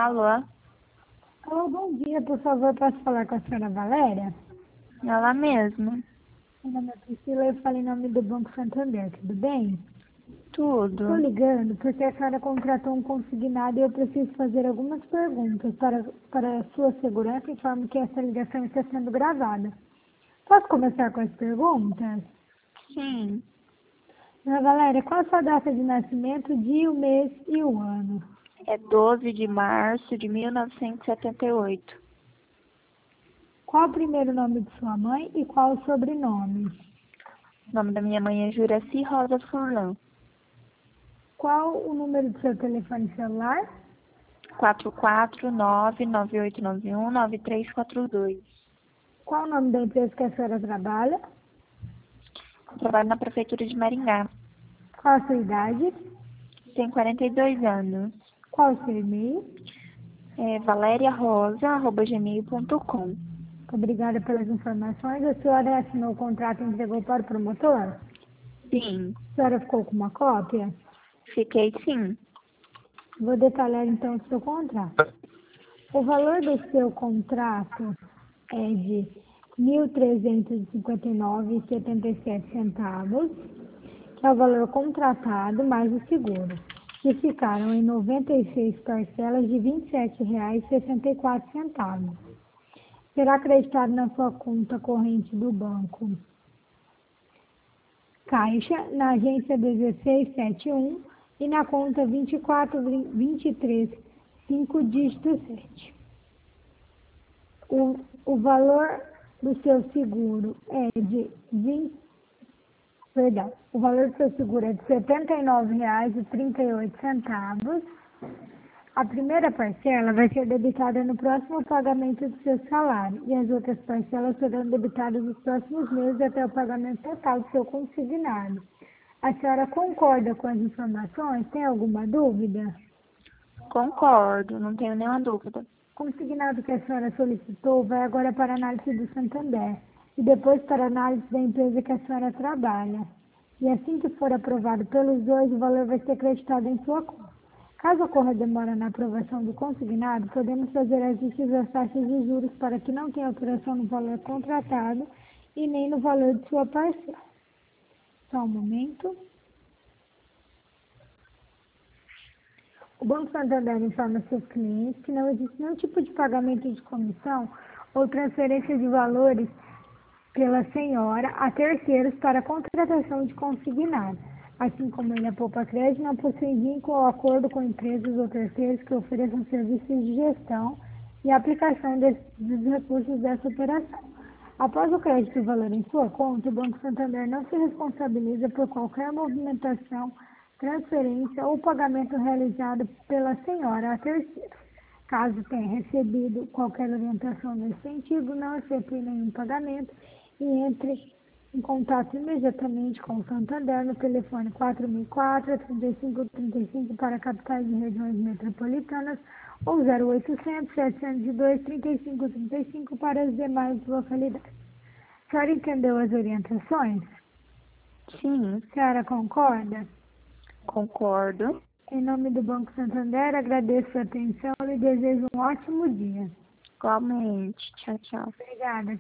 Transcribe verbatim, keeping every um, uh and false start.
Alô? Alô, bom dia, por favor, posso falar com a senhora Valéria? Ela mesma. Meu nome é Priscila, eu falo em nome do Banco Santander, tudo bem? Estou Tudo. ligando porque a senhora contratou um consignado e eu preciso fazer algumas perguntas para, para a sua segurança, informo que essa ligação está sendo gravada. Posso começar com as perguntas? Sim. Dona Valéria, qual a sua data de nascimento, dia, o mês e o ano? É doze de março de mil novecentos e setenta e oito. Qual o primeiro nome de sua mãe e qual o sobrenome? O nome da minha mãe é Juraci Rosa Furlan. Qual o número do seu telefone celular? quatro quatro nove, nove oito nove um, nove três quatro dois. Qual o nome da empresa que a senhora trabalha? Trabalho na Prefeitura de Maringá. Qual a sua idade? Tenho quarenta e dois anos. Qual o seu e-mail? É valeriarosa arroba gmail ponto com. Obrigada pelas informações. A senhora assinou o contrato e entregou para o promotor? Sim. A senhora ficou com uma cópia? Fiquei sim. Vou detalhar então o seu contrato. O valor do seu contrato é de mil trezentos e cinquenta e nove reais e setenta e sete centavos, que é o valor contratado mais o seguro, que ficaram em noventa e seis parcelas de vinte e sete reais e sessenta e quatro centavos. Será acreditado na sua conta corrente do banco Caixa, na agência dezesseis setenta e um e na conta vinte e quatro, vinte e três, cinco dígito sete. O, o valor do seu seguro é de vinte, perdão, o valor do seu seguro é de setenta e nove reais e trinta e oito centavos. A primeira parcela vai ser debitada no próximo pagamento do seu salário e as outras parcelas serão debitadas nos próximos meses até o pagamento total do seu consignado. A senhora concorda com as informações? Tem alguma dúvida? Concordo, não tenho nenhuma dúvida. O consignado que a senhora solicitou vai agora para a análise do Santander e depois para a análise da empresa que a senhora trabalha. E assim que for aprovado pelos dois, o valor vai ser acreditado em sua conta. Caso ocorra demora na aprovação do consignado, podemos fazer ajustes às taxas de juros para que não tenha alteração no valor contratado e nem no valor de sua parcela. Só um momento. O Banco Santander informa seus clientes que não existe nenhum tipo de pagamento de comissão ou transferência de valores pela senhora a terceiros para a contratação de consignado. Assim como ele, a Poupa Crédito, não possui vínculo ou acordo com empresas ou terceiros que ofereçam serviços de gestão e aplicação des- dos recursos dessa operação. Após o crédito e valor em sua conta, o Banco Santander não se responsabiliza por qualquer movimentação, transferência ou pagamento realizado pela senhora a terceiro. Caso tenha recebido qualquer orientação nesse sentido, não efetue nenhum pagamento e entre em contato imediatamente com o Santander no telefone quatro mil e quatro, trinta e cinco trinta e cinco para capitais e regiões metropolitanas ou zero oitocentos, setecentos e dois, trinta e cinco trinta e cinco para as demais localidades. A senhora entendeu as orientações? Sim, A senhora concorda? concordo. Em nome do Banco Santander, agradeço a atenção e desejo um ótimo dia. Igualmente. Tchau, tchau. Obrigada.